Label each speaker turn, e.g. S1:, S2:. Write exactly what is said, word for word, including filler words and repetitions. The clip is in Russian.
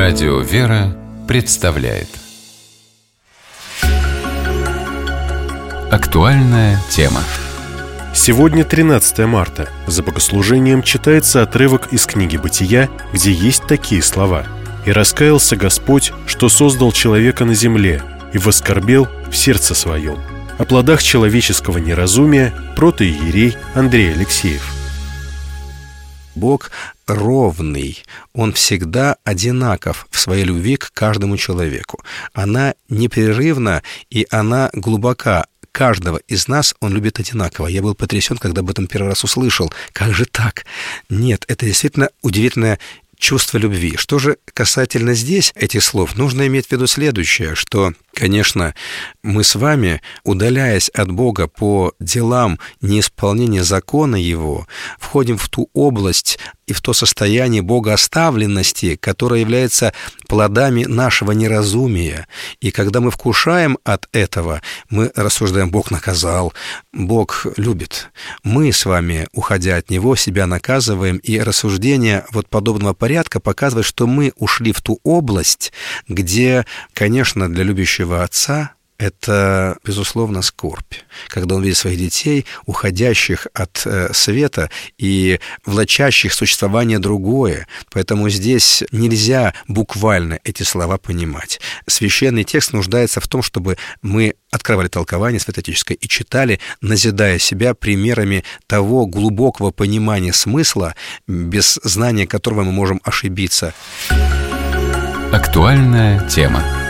S1: Радио «Вера» представляет актуальная тема.
S2: Сегодня тринадцатое марта. За богослужением читается отрывок из книги «Бытия», где есть такие слова: «И раскаялся Господь, что создал человека на земле, и воскорбел в сердце своем». О плодах человеческого неразумия протоиерей Андрей Алексеев.
S3: Бог ровный, Он всегда одинаков в своей любви к каждому человеку. Она непрерывна и она глубока. Каждого из нас Он любит одинаково. Я был потрясен, когда об этом первый раз услышал. Как же так? Нет, это действительно удивительное чувство любви. Что же касательно здесь этих слов, нужно иметь в виду следующее, что, конечно, мы с вами, удаляясь от Бога по делам неисполнения закона Его, входим в ту область и в то состояние богооставленности, которое является плодами нашего неразумия. И когда мы вкушаем от этого, мы рассуждаем: Бог наказал, Бог любит. Мы с вами, уходя от Него, себя наказываем, и рассуждение вот подобного порядка показывает, что мы ушли в ту область, где, конечно, для любящего отца это, безусловно, скорбь, когда он видит своих детей, уходящих от э, света и влачащих существование другое. Поэтому здесь нельзя буквально эти слова понимать. Священный текст нуждается в том, чтобы мы открывали толкование святоотеческое и читали, назидая себя примерами того глубокого понимания смысла, без знания которого мы можем ошибиться.
S1: Актуальная тема.